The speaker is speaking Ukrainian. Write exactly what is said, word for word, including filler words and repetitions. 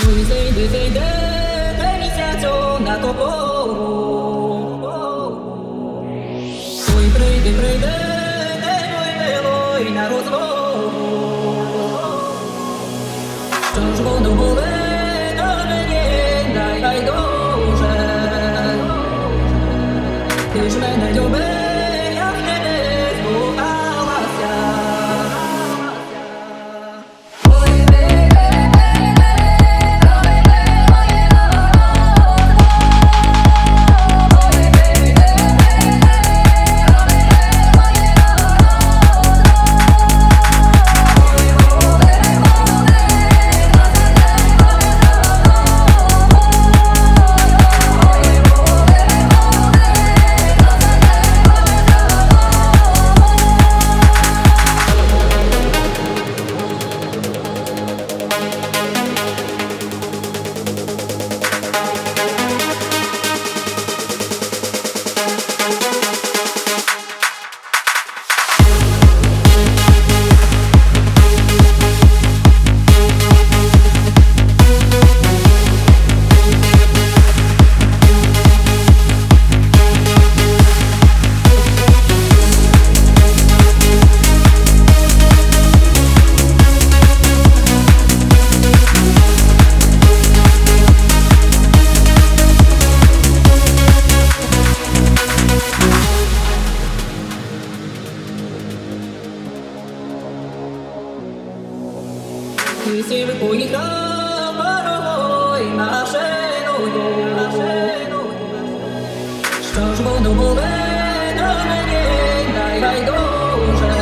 Ой, зайди, зайди, де місяцю на топору. Ой, прийди, прийди, де мой милой на розмову. Що ж воно болить, а мені дай байдуже. Ти ж мене любив, як тебе збухалася. Ти сів поїхав паровою машиною. Що ж воно болить, а мені дай байдуже.